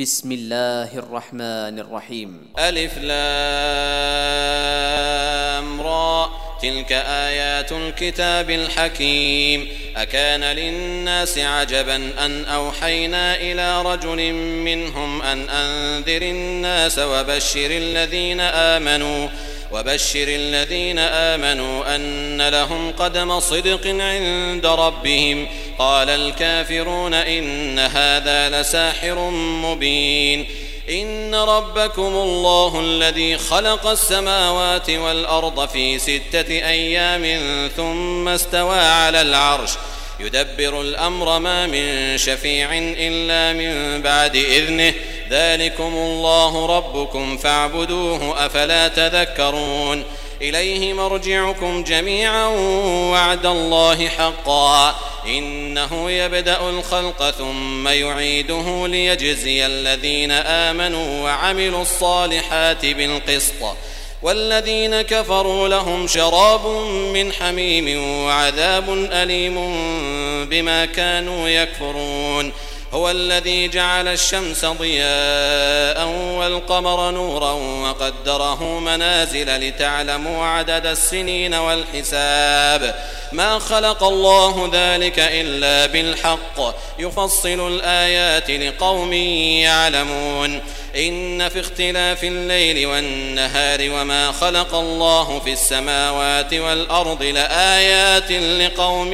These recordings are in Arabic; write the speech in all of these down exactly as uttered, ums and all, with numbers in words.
بسم الله الرحمن الرحيم. ألف لام را تلك آيات الكتاب الحكيم. أكان للناس عجبا أن أوحينا إلى رجل منهم أن أنذر الناس وبشر الذين آمنوا وبشر الذين آمنوا أن لهم قدم صدق عند ربهم. قال الكافرون إن هذا لساحر مبين. إن ربكم الله الذي خلق السماوات والأرض في ستة أيام ثم استوى على العرش يدبر الأمر ما من شفيع إلا من بعد إذنه ذلكم الله ربكم فاعبدوه أفلا تذكرون. إليه مرجعكم جميعا وعد الله حقا إنه يبدأ الخلق ثم يعيده ليجزي الذين آمنوا وعملوا الصالحات بالقسط والذين كفروا لهم شراب من حميم وعذاب أليم بما كانوا يكفرون. هو الذي جعل الشمس ضياء والقمر نورا وقدره منازل لتعلموا عدد السنين والحساب ما خلق الله ذلك إلا بالحق يفصل الآيات لقوم يعلمون. إن في اختلاف الليل والنهار وما خلق الله في السماوات والأرض لآيات لقوم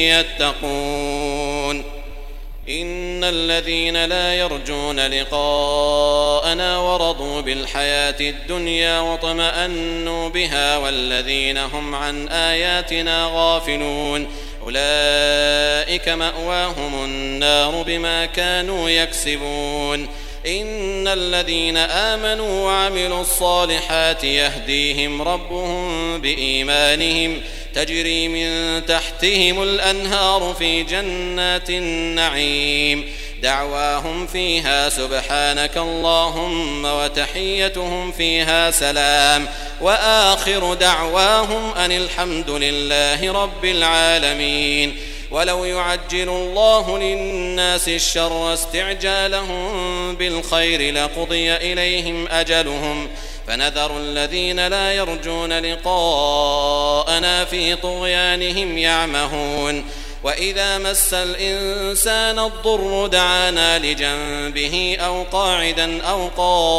يتقون. إن الذين لا يرجون لقاءنا ورضوا بالحياة الدنيا واطمأنوا بها والذين هم عن آياتنا غافلون أولئك مأواهم النار بما كانوا يكسبون. إن الذين آمنوا وعملوا الصالحات يهديهم ربهم بإيمانهم تجري من تحتهم الأنهار في جنات النعيم دعواهم فيها سبحانك اللهم وتحيتهم فيها سلام وآخر دعواهم أن الحمد لله رب العالمين. ولو يعجل الله للناس الشر استعجالهم بالخير لقضي إليهم أجلهم فنذر الذين لا يرجون لقاءنا في طغيانهم يعمهون. وإذا مس الإنسان الضر دعانا لجنبه أو قاعدا أو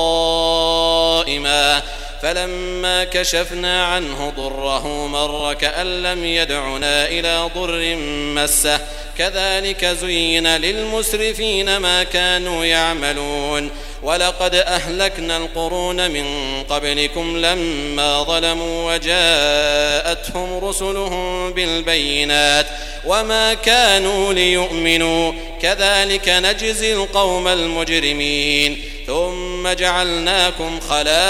قائما فلما كشفنا عنه ضره مر كأن لم يدعنا إلى ضر مسه كذلك زين للمسرفين ما كانوا يعملون. ولقد أهلكنا القرون من قبلكم لما ظلموا وجاءتهم رسلهم بالبينات وما كانوا ليؤمنوا كذلك نجزي القوم المجرمين. ثم جعلناكم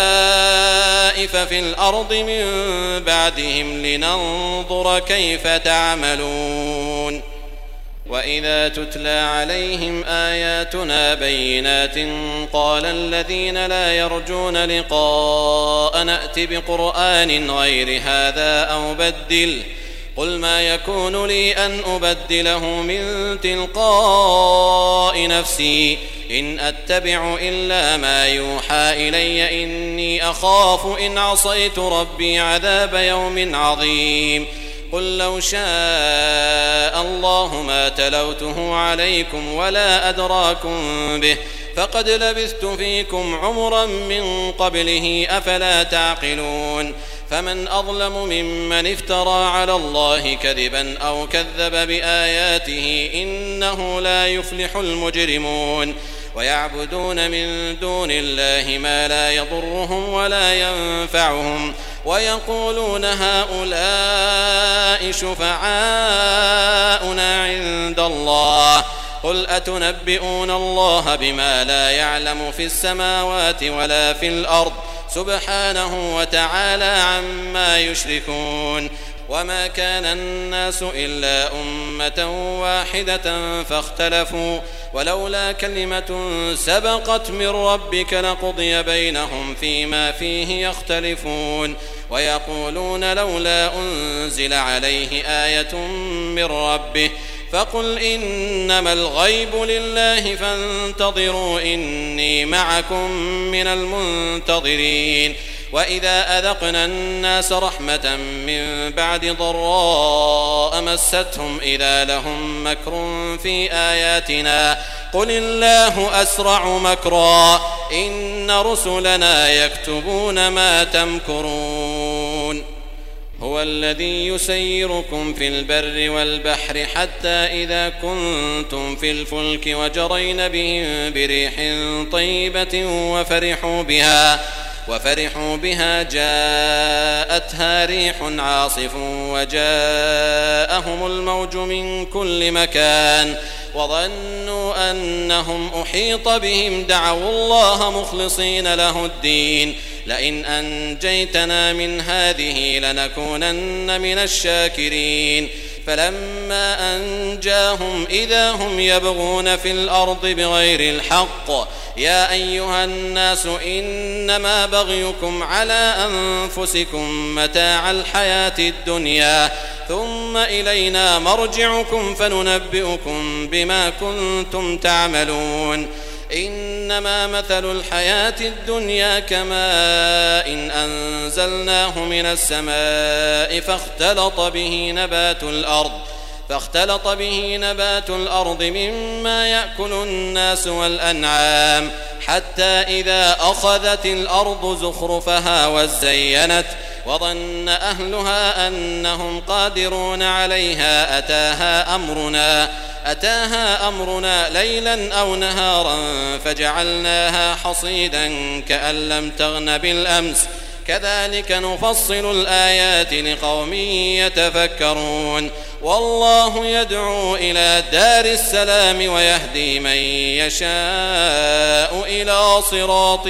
خلائف في الأرض من بعدهم لننظر كيف تعملون. وإذا تتلى عليهم آياتنا بينات قال الذين لا يرجون لقاء نأت بقرآن غير هذا أو بدل قل ما يكون لي أن أبدله من تلقاء نفسي إن أتبع إلا ما يوحى إلي إني أخاف إن عصيت ربي عذاب يوم عظيم. قل لو شاء الله ما تلوته عليكم ولا أدراكم به فقد لبثت فيكم عمرا من قبله أفلا تعقلون. فمن أظلم ممن افترى على الله كذبا أو كذب بآياته إنه لا يفلح المجرمون. ويعبدون من دون الله ما لا يضرهم ولا ينفعهم ويقولون هؤلاء شفعاؤنا عند الله قل أتنبئون الله بما لا يعلم في السماوات ولا في الأرض سبحانه وتعالى عما يشركون. وما كان الناس إلا أمة واحدة فاختلفوا ولولا كلمة سبقت من ربك لقضي بينهم فيما فيه يختلفون. ويقولون لولا أنزل عليه آية من ربه فقل إنما الغيب لله فانتظروا إني معكم من المنتظرين. وإذا أذقنا الناس رحمة من بعد ضراء مستهم إذا لهم مكر في آياتنا قل الله أسرع مكرا إن رسلنا يكتبون ما تمكرون. هو الذي يسيركم في البر والبحر حتى إذا كنتم في الفلك وجرين بهم بريح طيبة وفرحوا بها وفرحوا بها جاءتها ريح عاصف وجاءهم الموج من كل مكان وظنوا أنهم أحيط بهم دعوا الله مخلصين له الدين لئن أنجيتنا من هذه لنكونن من الشاكرين. فلما أنجاهم إذا هم يبغون في الأرض بغير الحق يا أيها الناس إنما بغيكم على أنفسكم متاع الحياة الدنيا ثم إلينا مرجعكم فننبئكم بما كنتم تعملون. إنما مثل الحياة الدنيا كماء إن أنزلناه من السماء فاختلط به نبات الأرض فاختلط به نبات الأرض مما يأكل الناس والأنعام حتى إذا أخذت الأرض زخرفها وزينت وظن أهلها أنهم قادرون عليها أتاها أمرنا أتاها أمرنا ليلا أو نهارا فجعلناها حصيدا كأن لم تغن بالأمس كذلك نفصل الآيات لقوم يتفكرون. والله يدعو إلى دار السلام ويهدي من يشاء إلى صراط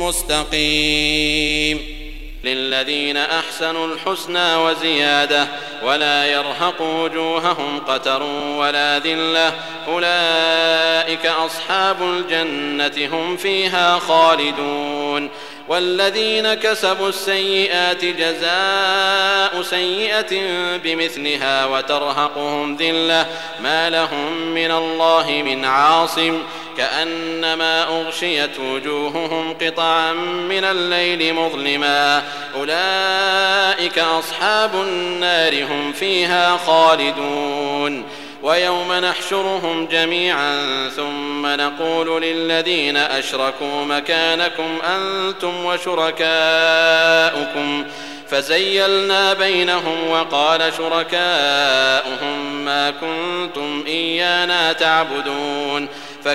مستقيم. للذين أحسنوا الحسنى وزيادة ولا يرهق وجوههم قتر ولا ذلة أولئك أصحاب الجنة هم فيها خالدون. والذين كسبوا السيئات جزاء سيئة بمثلها وترهقهم ذلة ما لهم من الله من عاصم كأنما أغشيت وجوههم قطعا من الليل مظلما أولئك أصحاب النار هم فيها خالدون. ويوم نحشرهم جميعا ثم نقول للذين أشركوا مكانكم أنتم وشركاؤكم فزيلنا بينهم وقال شركاؤهم ما كنتم إيانا تعبدون